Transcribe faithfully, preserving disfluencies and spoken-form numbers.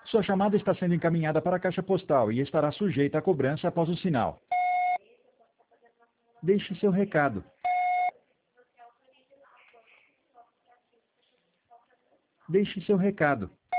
Sua chamada está sendo encaminhada para a caixa postal e estará sujeita a cobrança após o sinal. Deixe seu recado. Deixe seu recado.